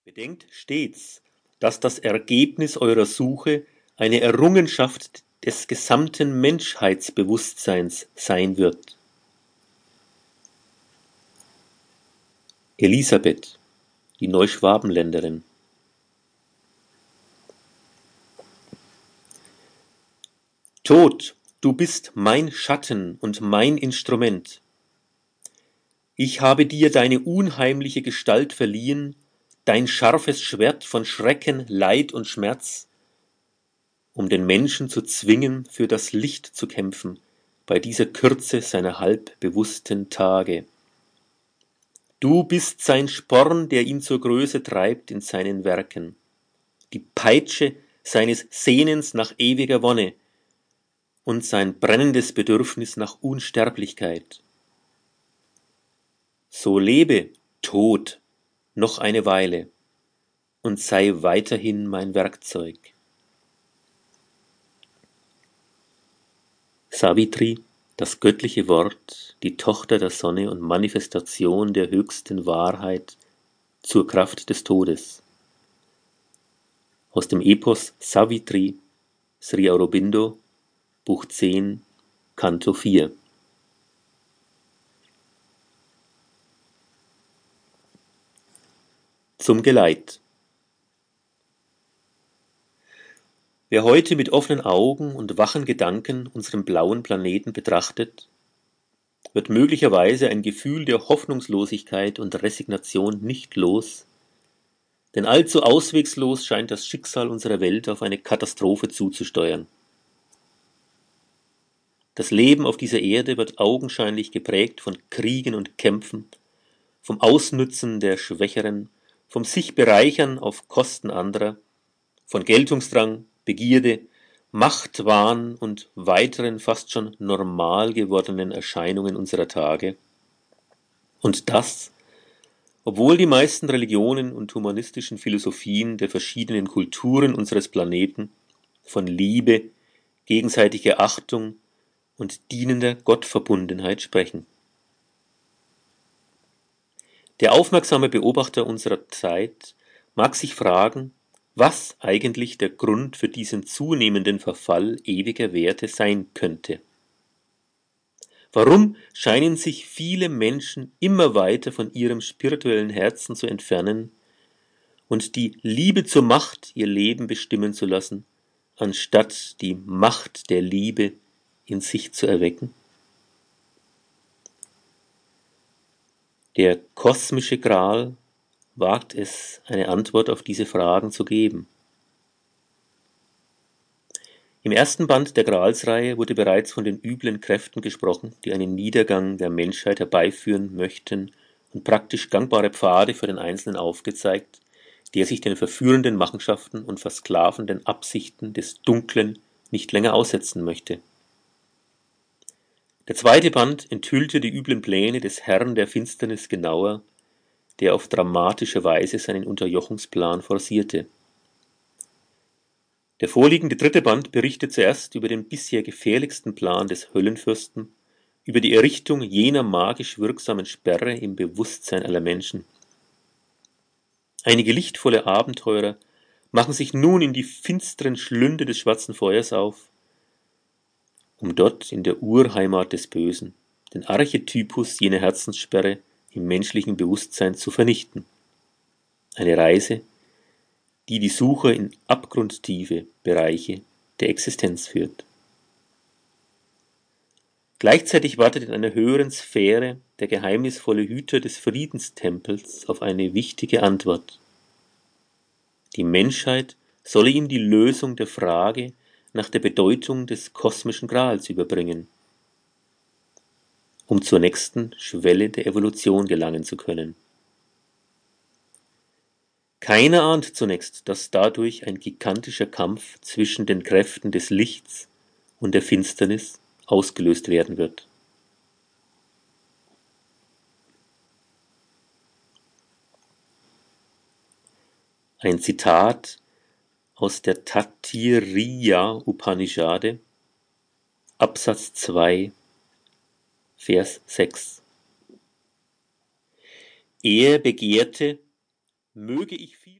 Bedenkt stets, dass das Ergebnis eurer Suche eine Errungenschaft des gesamten Menschheitsbewusstseins sein wird. Elisabeth, die Neuschwabenländerin. Tod, du bist mein Schatten und mein Instrument. Ich habe dir deine unheimliche Gestalt verliehen, dein scharfes Schwert von Schrecken, Leid und Schmerz, um den Menschen zu zwingen, für das Licht zu kämpfen, bei dieser Kürze seiner halb bewussten Tage. Du bist sein Sporn, der ihn zur Größe treibt in seinen Werken, die Peitsche seines Sehnens nach ewiger Wonne und sein brennendes Bedürfnis nach Unsterblichkeit. So lebe, Tod, noch eine Weile und sei weiterhin mein Werkzeug. Savitri, das göttliche Wort, die Tochter der Sonne und Manifestation der höchsten Wahrheit zur Kraft des Todes. Aus dem Epos Savitri, Sri Aurobindo, Buch 10, Kanto 4. Zum Geleit. Wer heute mit offenen Augen und wachen Gedanken unseren blauen Planeten betrachtet, wird möglicherweise ein Gefühl der Hoffnungslosigkeit und Resignation nicht los, denn allzu auswegslos scheint das Schicksal unserer Welt auf eine Katastrophe zuzusteuern. Das Leben auf dieser Erde wird augenscheinlich geprägt von Kriegen und Kämpfen, vom Ausnützen der Schwächeren, vom sich bereichern auf Kosten anderer, von Geltungsdrang, Begierde, Machtwahn und weiteren fast schon normal gewordenen Erscheinungen unserer Tage. Und das, obwohl die meisten Religionen und humanistischen Philosophien der verschiedenen Kulturen unseres Planeten von Liebe, gegenseitiger Achtung und dienender Gottverbundenheit sprechen. Der aufmerksame Beobachter unserer Zeit mag sich fragen, was eigentlich der Grund für diesen zunehmenden Verfall ewiger Werte sein könnte. Warum scheinen sich viele Menschen immer weiter von ihrem spirituellen Herzen zu entfernen und die Liebe zur Macht ihr Leben bestimmen zu lassen, anstatt die Macht der Liebe in sich zu erwecken? Der kosmische Gral wagt es, eine Antwort auf diese Fragen zu geben. Im ersten Band der Gralsreihe wurde bereits von den üblen Kräften gesprochen, die einen Niedergang der Menschheit herbeiführen möchten und praktisch gangbare Pfade für den Einzelnen aufgezeigt, der sich den verführenden Machenschaften und versklavenden Absichten des Dunklen nicht länger aussetzen möchte. Der zweite Band enthüllte die üblen Pläne des Herrn der Finsternis genauer, der auf dramatische Weise seinen Unterjochungsplan forcierte. Der vorliegende dritte Band berichtet zuerst über den bisher gefährlichsten Plan des Höllenfürsten, über die Errichtung jener magisch wirksamen Sperre im Bewusstsein aller Menschen. Einige lichtvolle Abenteurer machen sich nun in die finsteren Schlünde des schwarzen Feuers auf, um dort in der Urheimat des Bösen den Archetypus jener Herzenssperre im menschlichen Bewusstsein zu vernichten. Eine Reise, die die Sucher in abgrundtiefe Bereiche der Existenz führt. Gleichzeitig wartet in einer höheren Sphäre der geheimnisvolle Hüter des Friedenstempels auf eine wichtige Antwort. Die Menschheit solle ihm die Lösung der Frage nach der Bedeutung des kosmischen Grals überbringen, um zur nächsten Schwelle der Evolution gelangen zu können. Keiner ahnt zunächst, dass dadurch ein gigantischer Kampf zwischen den Kräften des Lichts und der Finsternis ausgelöst werden wird. Ein Zitat aus der Taittiriya Upanishade, Absatz 2, Vers 6. Er begehrte, Möge ich viel